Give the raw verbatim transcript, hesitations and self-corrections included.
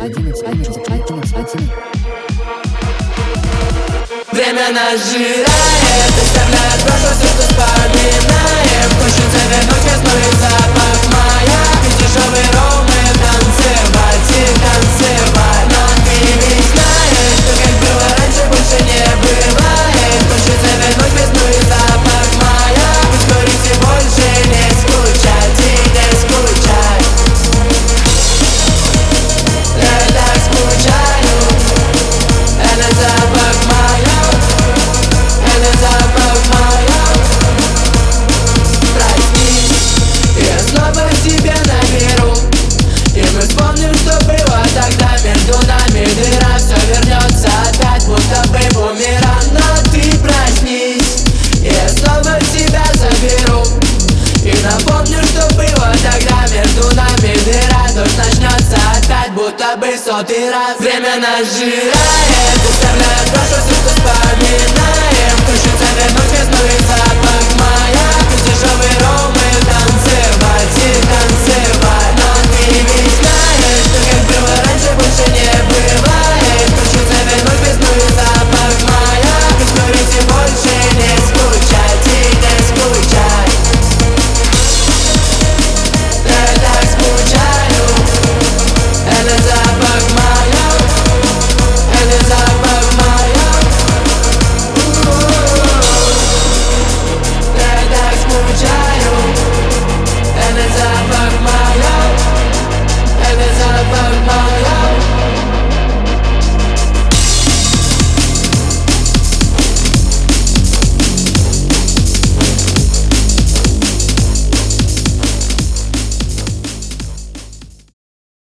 Время нас сжирает, оставляет прошлое, все, что вспоминаем. Хочется вернуть весной запах мая и дешевый ром и танцевать, и танцевать. Но ты ведь знаешь, что как было раньше, больше не бывает. Хочется вернуть весной запах мая, ускорить и больше не скучать, и не скучать. Я так скучаю, это запах мая, это запах мая. Проснись, я снова тебя наберу, и мы вспомним, что было тогда. Между нами дыра, все вернется опять, будто бы бумеранг. Но ты проснись, я снова тебя заберу, и напомню, что было тогда. Между нами дыра, дождь начнется опять, будто бы сотый раз. Время нас сжирает, оставляет прошлое, все, что вспоминаем. Хочется вернуть весной запах мая